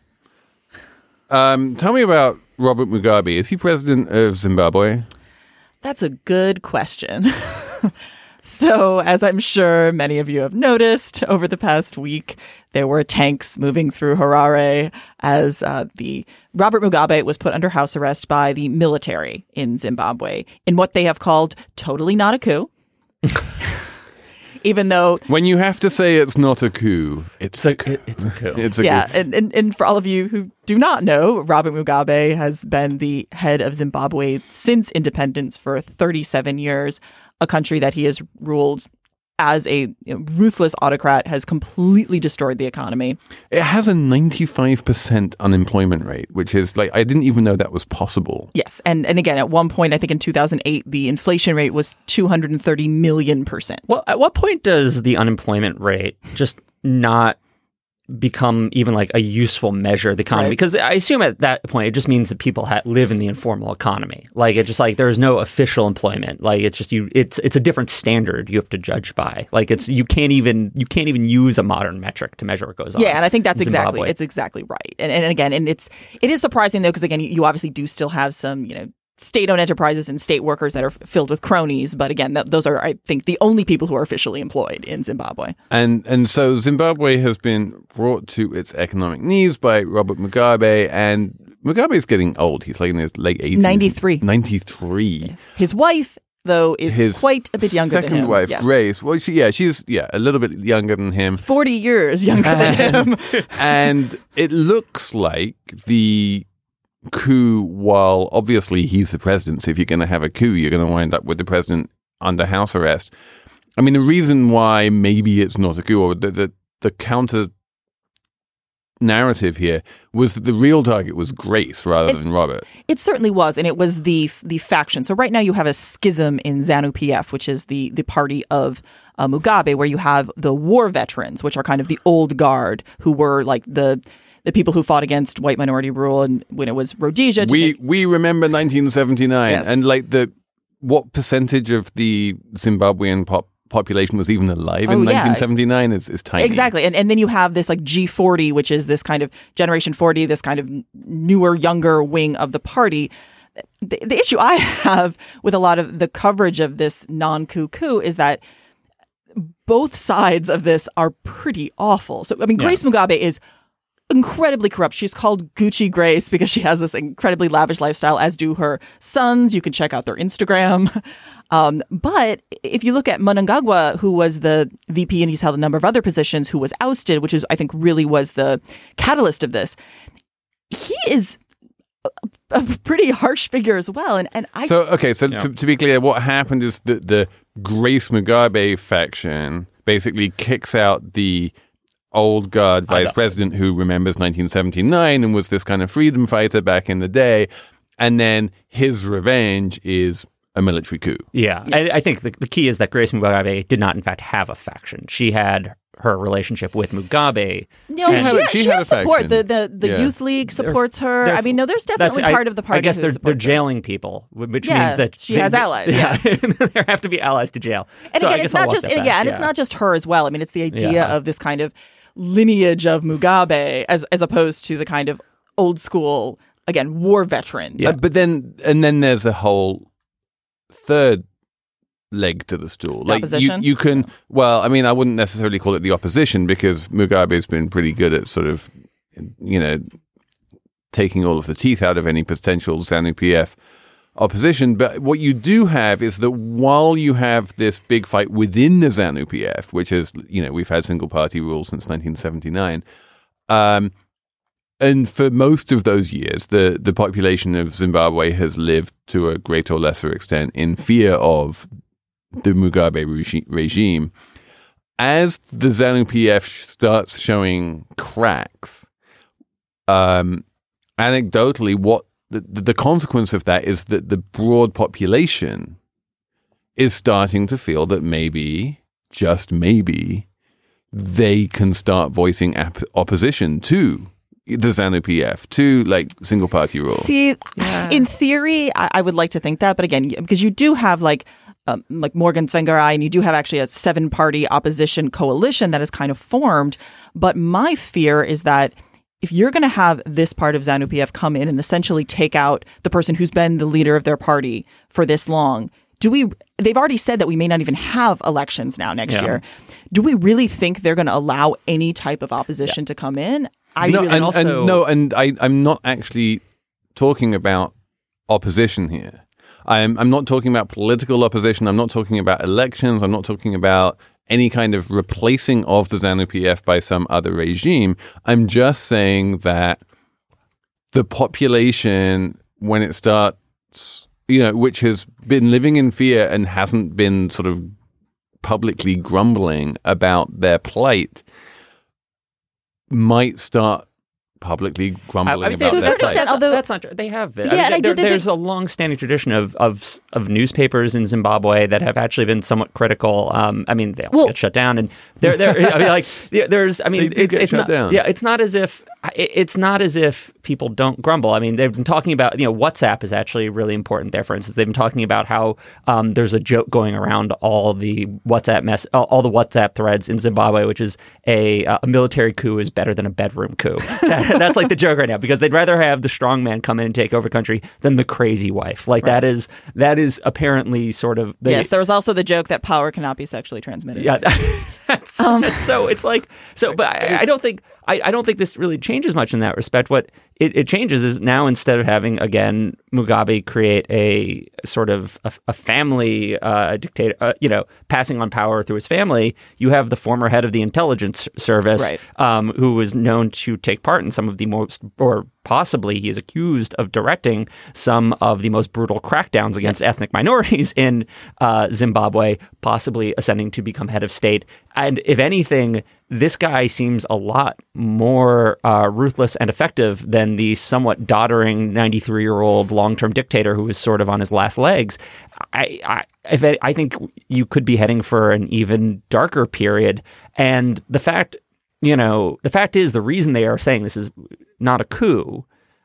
um, tell me about Robert Mugabe. Is he president of Zimbabwe? That's a good question. So, as I'm sure many of you have noticed over the past week, there were tanks moving through Harare as uh, the Robert Mugabe was put under house arrest by the military in Zimbabwe in what they have called totally not a coup. Even though when you have to say it's not a coup, it's a coup. It's a coup. It's a yeah, coup. And, and and for all of you who do not know, Robert Mugabe has been the head of Zimbabwe since independence for thirty-seven years, a country that he has ruled as a you know, ruthless autocrat, has completely destroyed the economy. It has a ninety-five percent unemployment rate, which is like, I didn't even know that was possible. Yes. And and again, at one point, I think in two thousand eight, the inflation rate was two hundred thirty million percent. Well, at what point does the unemployment rate just not become even like a useful measure of the economy? Right. Because I assume at that point, it just means that people ha- live in the informal economy. Like, it's just like there's no official employment. Like, it's just you. It's it's a different standard you have to judge by. Like, it's you can't even you can't even use a modern metric to measure what goes on. Yeah, and I think that's in exactly Zimbabwe. it's exactly right. And and again, and it's it is surprising though, because again, you, you obviously do still have some you know. state-owned enterprises and state workers that are f- filled with cronies. But again, that, those are, I think, the only people who are officially employed in Zimbabwe. And and so Zimbabwe has been brought to its economic knees by Robert Mugabe. And Mugabe is getting old. He's like in his late eighties. ninety-three. ninety-three. His wife, though, is his quite a bit younger than him. second wife, yes. Grace. Well, she, yeah, she's yeah a little bit younger than him. forty years younger than him. And it looks like the coup, while obviously he's the president, so if you're going to have a coup, you're going to wind up with the president under house arrest. I mean, the reason why maybe it's not a coup, or the the, the counter narrative here, was that the real target was Grace rather it, than Robert. It certainly was, and it was the the faction. So right now you have a schism in ZANU-P F, which is the the party of uh, Mugabe, where you have the war veterans, which are kind of the old guard, who were like the the people who fought against white minority rule, and when it was Rhodesia. We make- we remember nineteen seventy-nine, yes. And like the what percentage of the Zimbabwean pop population was even alive oh, in yeah. nineteen seventy-nine is, is tiny. Exactly. And and then you have this like G forty, which is this kind of Generation forty, this kind of newer, younger wing of the party. The, the issue I have with a lot of the coverage of this non-coup coup is that both sides of this are pretty awful. So, I mean, Grace yeah. Mugabe is incredibly corrupt. She's called Gucci Grace because she has this incredibly lavish lifestyle, as do her sons. You can check out their Instagram. Um, but if you look at Mnangagwa, who was the V P, and he's held a number of other positions, who was ousted, which is, I think, really was the catalyst of this, he is a, a pretty harsh figure as well. And and I So, okay, so yeah. to, to be clear, what happened is that the Grace Mugabe faction basically kicks out the old guard vice president who remembers nineteen seventy-nine and was this kind of freedom fighter back in the day. And then his revenge is a military coup. Yeah. yeah. I, I think the, the key is that Grace Mugabe did not, in fact, have a faction. She had her relationship with Mugabe. No, She she, had a- has, she she had has a support. faction. The the, the Yeah. youth league supports her. they're- I mean, no, there's definitely That's- part of the party. I guess who they're they're supports her. jailing people, which Yeah, means that she has allies, Yeah, there have to be allies to jail. And So I again, guess it's I'll not walk just that and, back. yeah, and it's not just her as well. I mean, it's the idea Yeah. of this kind of lineage of Mugabe as as opposed to the kind of old school, again, war veteran. Uh, but then, and then there's a whole third leg to the stool. Like you, opposition? you can. Well, I mean, I wouldn't necessarily call it the opposition because Mugabe's been pretty good at sort of, you know, taking all of the teeth out of any potential ZANU P F opposition. But what you do have is that while you have this big fight within the ZANU P F, which is, you know, we've had single party rule since nineteen seventy-nine. Um, And for most of those years, the, the population of Zimbabwe has lived to a greater or lesser extent in fear of the Mugabe regi- regime. As the ZANU P F starts showing cracks, um, anecdotally, what the, the consequence of that is that the broad population is starting to feel that maybe, just maybe, they can start voicing ap- opposition to the ZANU P F, to like single party rule. See, in theory, I, I would like to think that, but again, because you do have like um, like Morgan Tsvangirai, and you do have actually a seven party opposition coalition that is kind of formed. But my fear is that if you're going to have this part of ZANU P F come in and essentially take out the person who's been the leader of their party for this long, do we? They've already said that we may not even have elections now next Yeah. year. Do we really think they're going to allow any type of opposition to come in? I no, really and, also- and no, and I, I'm not actually talking about opposition here. I'm I'm not talking about political opposition. I'm not talking about elections. I'm not talking about any kind of replacing of the ZANU P F by some other regime. I'm just saying that the population, when it starts, you know, which has been living in fear and hasn't been sort of publicly grumbling about their plight, might start publicly grumbling I mean, about To a their certain plight. extent, although- that's not true. They have been. Yeah, I mean, and I there- do think there's that- a long-standing tradition of, of of newspapers in Zimbabwe that have actually been somewhat critical. Um, I mean, they also Well- get shut down, and there, there. I mean, like, yeah, there's. I mean, They do it's, get it's shut not. down. Yeah, it's not as if it- it's not as if people don't grumble. I mean, they've been talking about, you know, WhatsApp is actually really important there. For instance, they've been talking about how um, there's a joke going around all the WhatsApp mess, all, all the WhatsApp threads in Zimbabwe, which is a a military coup is better than a bedroom coup. That- that's like the joke right now, because they'd rather have the strong man come in and take over country than the crazy wife. Like that is that is apparently sort of the, yes, there was also the joke that power cannot be sexually transmitted. yeah. That's, that's so it's like so, but I, I don't think I, I don't think this really changes much in that respect. What it, it changes is now, instead of having again Mugabe create a sort of a, a family uh, dictator, uh, you know, passing on power through his family, you have the former head of the intelligence service, Right. um, who was known to take part in some of the most, or possibly he is accused of directing some of the most brutal crackdowns against Yes. ethnic minorities in uh, Zimbabwe, possibly ascending to become head of state. And if anything, this guy seems a lot more uh, ruthless and effective than the somewhat doddering ninety-three-year-old long-term dictator who is sort of on his last legs. I, I, if it, I think you could be heading for an even darker period. And the fact, you know, the fact is, the reason they are saying this is not a coup,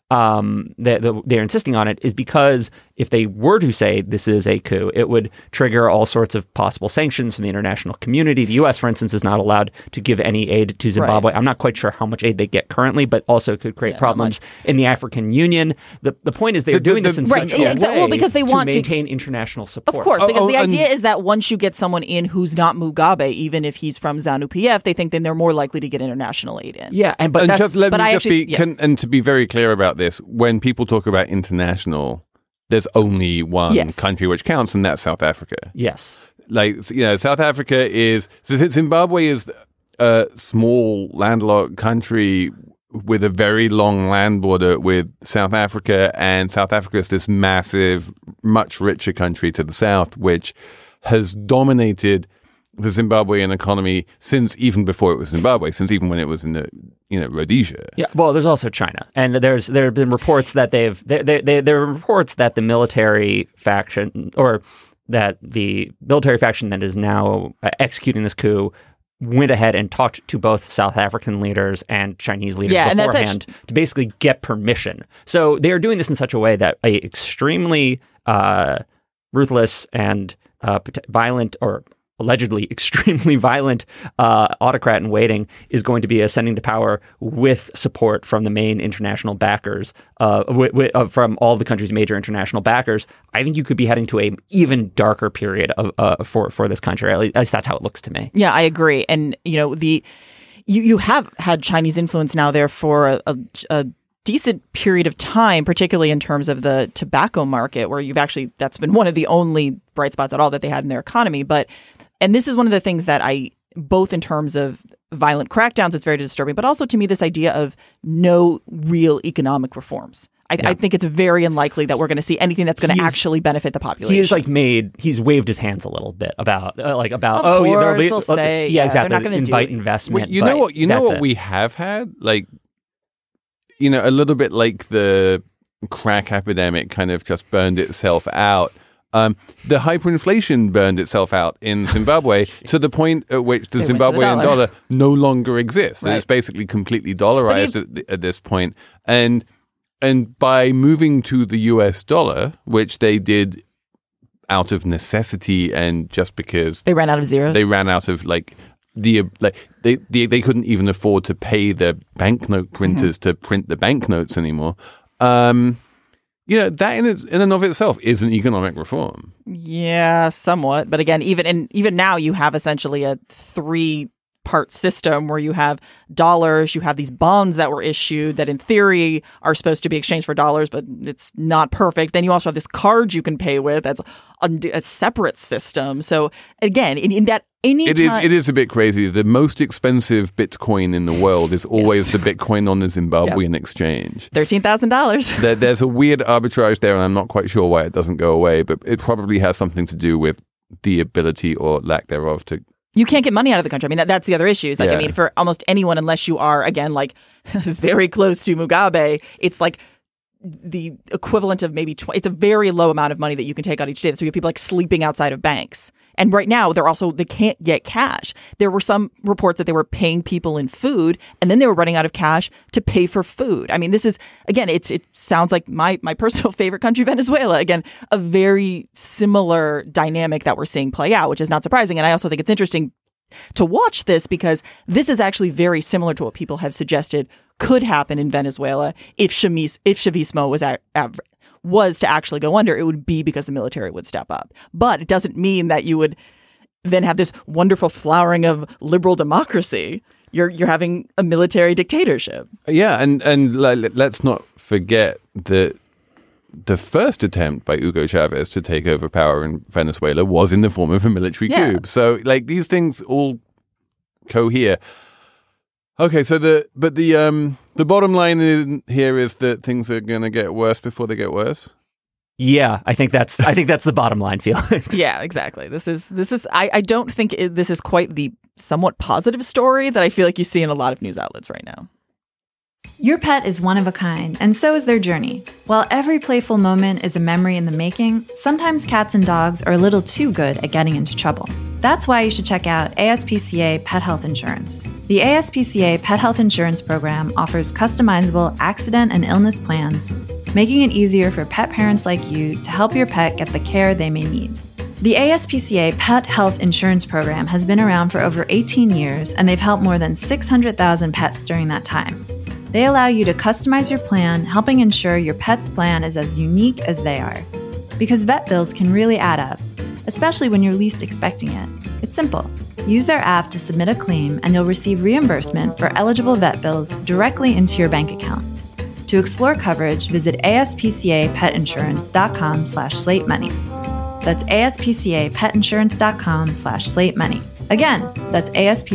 um, they, they're insisting on it, is because if they were to say this is a coup, it would trigger all sorts of possible sanctions from the international community. The U S, for instance, is not allowed to give any aid to Zimbabwe. Right. I'm not quite sure how much aid they get currently, but also could create Yeah, not problems in the African Union. The the point is they're The- the- doing this the- in Right, such yeah, a exactly. way Well, because they want to- maintain international support. Of course, Oh, because oh, the and- idea is that once you get someone in who's not Mugabe, even if he's from ZANU P F, they think then they're more likely to get international aid in. Yeah, and but and that's just let but me I just actually- be, yeah. can, and to be very clear about this, when people talk about international, there's only one Yes. country which counts, and that's South Africa. yes. Like, you know, South Africa is, Zimbabwe is a small landlocked country with a very long land border with South Africa, and South Africa is this massive, much richer country to the south, which has dominated the Zimbabwean economy since even before it was Zimbabwe, since even when it was in the, you know, Rhodesia. Yeah, well, there's also China, and there's there have been reports that they've they, they, they, there are reports that the military faction, or that the military faction that is now uh, executing this coup, went ahead and talked to both South African leaders and Chinese leaders Yeah, and that's beforehand actu- to basically get permission. So they are doing this in such a way that a extremely uh, ruthless and uh, violent, or allegedly extremely violent uh, autocrat in waiting is going to be ascending to power with support from the main international backers, uh, w- w- uh, from all the country's major international backers. I think you could be heading to a even darker period of uh, for for this country. At least that's how it looks to me. Yeah, I agree. And, you know, the you, you have had Chinese influence now there for a, a, a decent period of time, particularly in terms of the tobacco market, where you've actually, that's been one of the only bright spots at all that they had in their economy. But And this is one of the things that I, both in terms of violent crackdowns, it's very disturbing, but also to me, this idea of no real economic reforms. I, Yeah. I think it's very unlikely that we're going to see anything that's going to He's- actually benefit the population. He's like made, he's waved his hands a little bit about, uh, like about, Of oh, yeah, course, there'll be, they'll say, yeah, yeah, exactly, they're not gonna do invite it. investment. Well, you but know what? You know that's what it. we have had, like, you know, a little bit like the crack epidemic kind of just burned itself out. Um, the hyperinflation burned itself out in Zimbabwe to the point at which the They went to the Zimbabwean dollar. dollar no longer exists. Right. It's basically completely dollarized at, at this point. And and by moving to the U S dollar, which they did out of necessity and just because they ran out of zeros. they ran out of like the like they they, they couldn't even afford to pay the banknote printers Mm-hmm. to print the banknotes anymore. Um, you know, that in its, in and of itself is an economic reform. Yeah, somewhat. But again, even and even now you have essentially a three part system where you have dollars, you have these bonds that were issued that in theory are supposed to be exchanged for dollars, but it's not perfect. Then you also have this card you can pay with. That's a, a separate system. So again, in, in that any It is it is a bit crazy. The most expensive Bitcoin in the world is always Yes. the Bitcoin on the Zimbabwean exchange. thirteen thousand dollars. There, there's a weird arbitrage there, and I'm not quite sure why it doesn't go away, but it probably has something to do with the ability or lack thereof to. You can't get money out of the country. I mean, that, that's the other issue. It's like, Yeah. I mean, for almost anyone, unless you are, again, like very close to Mugabe, it's like the equivalent of maybe, tw- it's a very low amount of money that you can take out each day. So you have people like sleeping outside of banks. And right now, they're also, they can't get cash. There were some reports that they were paying people in food, and then they were running out of cash to pay for food. I mean, this is, again, it's it sounds like my my personal favorite country, Venezuela. Again, a very similar dynamic that we're seeing play out, which is not surprising. And I also think it's interesting to watch this because this is actually very similar to what people have suggested could happen in Venezuela if Chamis, if Chavismo was at, at was to actually go under. It would be because the military would step up. But it doesn't mean that you would then have this wonderful flowering of liberal democracy. You're you're having a military dictatorship. Yeah, and and like, let's not forget that the first attempt by Hugo Chavez to take over power in Venezuela was in the form of a military Yeah. coup. So, like, these things all cohere. Okay, so the but the um the bottom line in here is that things are going to get worse before they get worse. Yeah, I think that's I think that's the bottom line, Felix. Yeah, exactly. This is this is. I, I don't think it, this is quite the somewhat positive story that I feel like you see in a lot of news outlets right now. Your pet is one of a kind, and so is their journey. While every playful moment is a memory in the making, sometimes cats and dogs are a little too good at getting into trouble. That's why you should check out A S P C A Pet Health Insurance. The A S P C A Pet Health Insurance Program offers customizable accident and illness plans, making it easier for pet parents like you to help your pet get the care they may need. The A S P C A Pet Health Insurance Program has been around for over eighteen years, and they've helped more than six hundred thousand pets during that time. They allow you to customize your plan, helping ensure your pet's plan is as unique as they are. Because vet bills can really add up, especially when you're least expecting it. It's simple. Use their app to submit a claim, and you'll receive reimbursement for eligible vet bills directly into your bank account. To explore coverage, visit aspcapetinsurance.com slash slate money. That's aspcapetinsurance.com slash slate money. Again, that's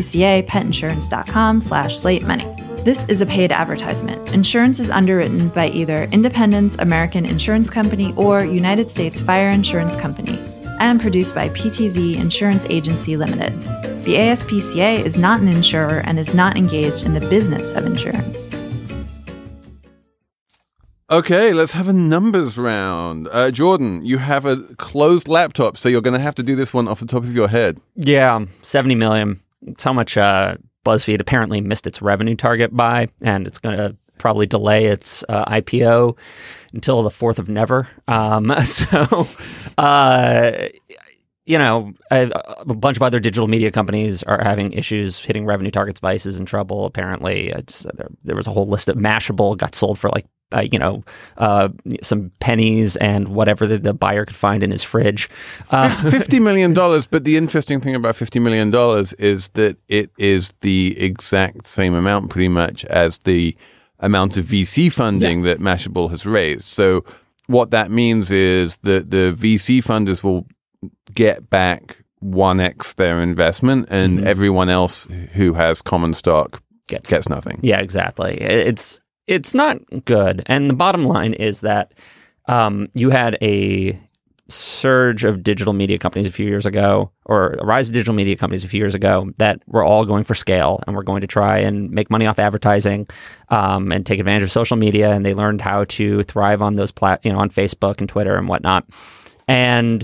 aspcapetinsurance.com slash slate money. This is a paid advertisement. Insurance is underwritten by either Independence American Insurance Company or United States Fire Insurance Company and produced by P T Z Insurance Agency Limited. The A S P C A is not an insurer and is not engaged in the business of insurance. Okay, let's have a numbers round. Uh, Jordan, you have a closed laptop, so you're going to have to do this one off the top of your head. Yeah, seventy million. it's how much uh, BuzzFeed apparently missed its revenue target by, and it's going to probably delay its uh, I P O until the fourth of never. Um, so, uh, you know, a, a bunch of other digital media companies are having issues hitting revenue targets. Vice is in trouble, apparently. It's, there, there was a whole list of Mashable got sold for like, uh, you know, uh, some pennies and whatever the, the buyer could find in his fridge. Uh, fifty million dollars, but the interesting thing about fifty million dollars is that it is the exact same amount pretty much as the amount of V C funding yeah. that Mashable has raised. So what that means is that the V C funders will get back one x their investment, and mm-hmm. everyone else who has common stock gets, gets nothing. Yeah, exactly. It's it's not good. And the bottom line is that um, you had a surge of digital media companies a few years ago, or a rise of digital media companies a few years ago, that were all going for scale and were going to try and make money off advertising um, and take advantage of social media. And they learned how to thrive on those plat- you know, on Facebook and Twitter and whatnot. And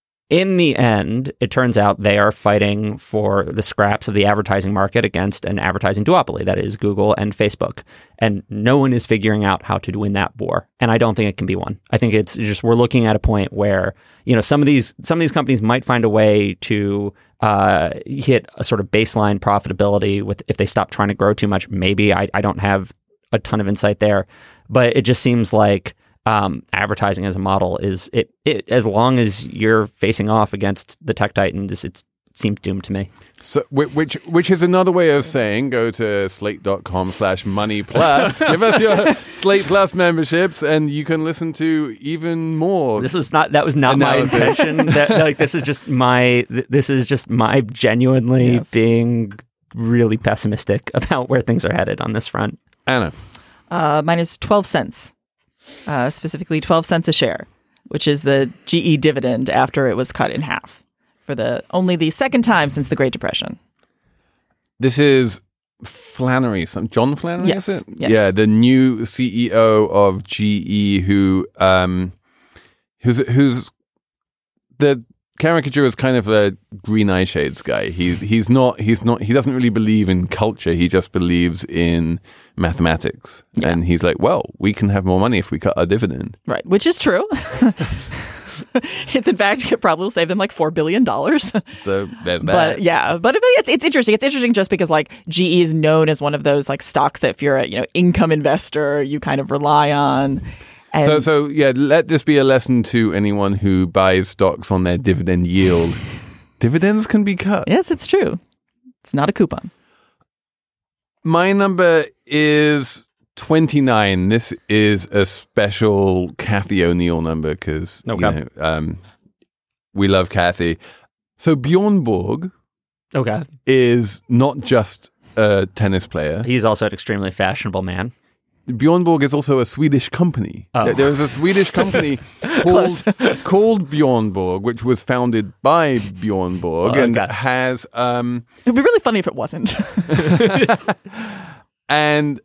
in the end, it turns out they are fighting for the scraps of the advertising market against an advertising duopoly, that is Google and Facebook. And no one is figuring out how to win that war. And I don't think it can be won. I think it's just, we're looking at a point where, you know, some of these some of these companies might find a way to uh, hit a sort of baseline profitability with if they stop trying to grow too much. Maybe I, I don't have a ton of insight there, but it just seems like Um, advertising as a model is it, it as long as you're facing off against the tech titans, it's, it seems doomed to me. So, which which is another way of saying go to slate.com slash money plus, give us your Slate Plus memberships, and you can listen to even more. This was not that was not analysis. my intention. That, like this is just my this is just my genuinely yes. being really pessimistic about where things are headed on this front. Anna, uh, mine is twelve cents. Uh, specifically twelve cents a share, which is the G E dividend after it was cut in half for the only the second time since the Great Depression. This is Flannery, some John Flannery, yes, is it? Yes. Yeah, the new C E O of G E, who um, who's who's the caricature is kind of a green eye shades guy. He's he's not he's not he doesn't really believe in culture. He just believes in mathematics. Yeah. And he's like, well, we can have more money if we cut our dividend. Right, which is true. It's in fact it probably will save them like four billion dollars. So there's that. But yeah, but, but it's it's interesting. It's interesting just because like G E is known as one of those like stocks that if you're a you know income investor, you kind of rely on. And so, so yeah, let this be a lesson to anyone who buys stocks on their dividend yield. Dividends can be cut. Yes, it's true. It's not a coupon. My number is twenty-nine. This is a special Kathy O'Neill number because okay. you know, um, we love Kathy. So Bjorn Borg okay. is not just a tennis player. He's also an extremely fashionable man. Bjorn Borg is also a Swedish company. Oh. There is a Swedish company called, called Bjorn Borg, which was founded by Bjorn Borg oh, and okay. has... Um, it would be really funny if it wasn't. And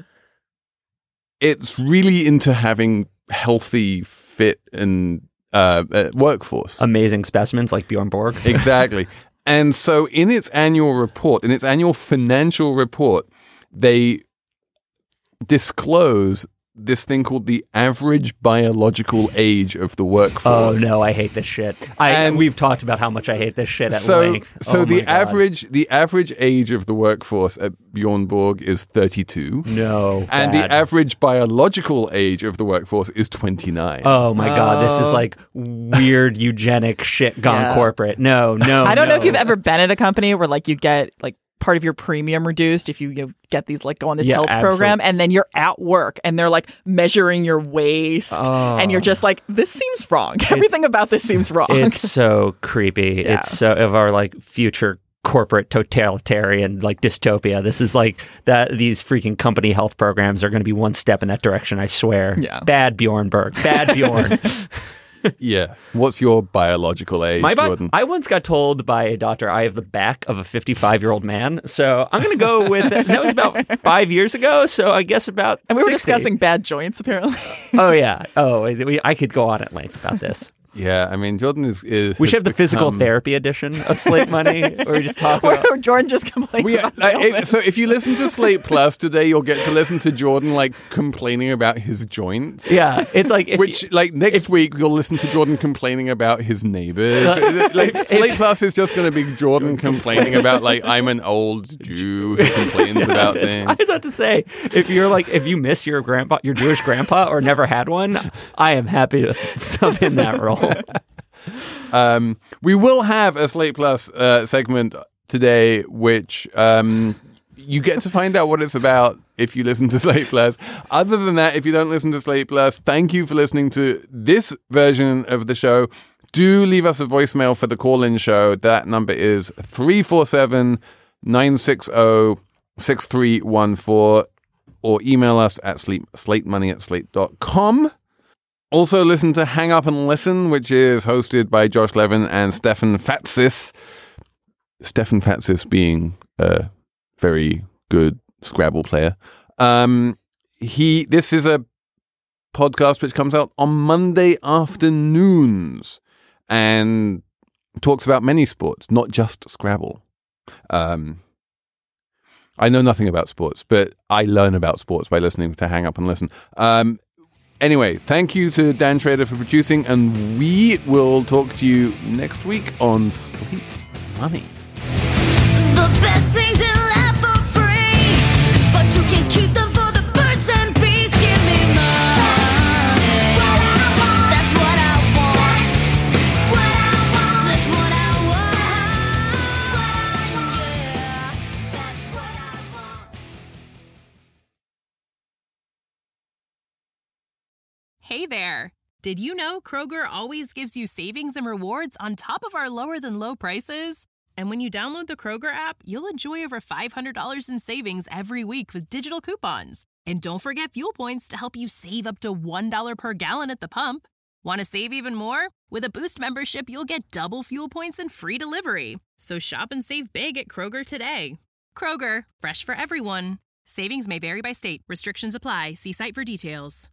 it's really into having healthy, fit, and uh, uh, workforce. Amazing specimens like Bjorn Borg. Exactly. And so in its annual report, in its annual financial report, they disclose this thing called the average biological age of the workforce. Oh no, I hate this shit. I and we've talked about how much I hate this shit at so, length. So oh the God. average the average age of the workforce at Bjorn Borg is thirty-two. No. And bad. the average biological age of the workforce is twenty-nine. Oh my God, this is like weird eugenic shit gone yeah. corporate. No, no. I don't no. know if you've ever been at a company where like you get like part of your premium reduced if you, you know, get these like go on this yeah, health absolutely. program, and then you're at work and they're like measuring your waist oh. and you're just like, this seems wrong. Everything about this seems wrong. It's so creepy. Yeah. It's so of our like future corporate totalitarian like dystopia. This is like that these freaking company health programs are going to be one step in that direction, I swear. Yeah. Bad Bjorn Borg. Bad Bjorn. Yeah. What's your biological age, My bi- Jordan? I once got told by a doctor I have the back of a fifty-five-year-old man. So I'm going to go with that. That was about five years ago. So I guess about And we were sixty. discussing bad joints, apparently. Oh, yeah. Oh, we, I could go on at length about this. Yeah, I mean, Jordan is. is We should have the become... physical therapy edition of Slate Money, where we just talk about. Or Jordan just complains We, about like, ailments. so if you listen to Slate Plus today, you'll get to listen to Jordan like complaining about his joints. Yeah, it's like if Which, you, like, next if- week, you'll listen to Jordan complaining about his neighbors. Like, Slate Plus is just going to be Jordan complaining about, like, I'm an old Jew who complains about I things. was about to say, if you're like, if you miss your grandpa, your Jewish grandpa, or never had one, I am happy to sub in that role. Um, we will have a Slate Plus uh, segment today, which um, you get to find out what it's about if you listen to Slate Plus. Other than that, if you don't listen to Slate Plus, thank you for listening to this version of the show. Do leave us a voicemail for the call-in show. That number is three four seven, nine six zero, six three one four, or email us at slate, slatemoney at slate dot com. Also, listen to Hang Up and Listen, which is hosted by Josh Levin and Stefan Fatsis. Stefan Fatsis being a very good Scrabble player. Um, he. This is a podcast which comes out on Monday afternoons and talks about many sports, not just Scrabble. Um, I know nothing about sports, but I learn about sports by listening to Hang Up and Listen. Um, Anyway, thank you to Dan Schrader for producing, and we will talk to you next week on Slate Money. The best things in life are free, but you can keep them for the birds and bees. Give me money. What I want. That's what I want. What I want. That's what I want. Yeah, that's what I want. Hey there! Did you know Kroger always gives you savings and rewards on top of our lower-than-low prices? And when you download the Kroger app, you'll enjoy over five hundred dollars in savings every week with digital coupons. And don't forget fuel points to help you save up to one dollar per gallon at the pump. Want to save even more? With a Boost membership, you'll get double fuel points and free delivery. So shop and save big at Kroger today. Kroger, fresh for everyone. Savings may vary by state. Restrictions apply. See site for details.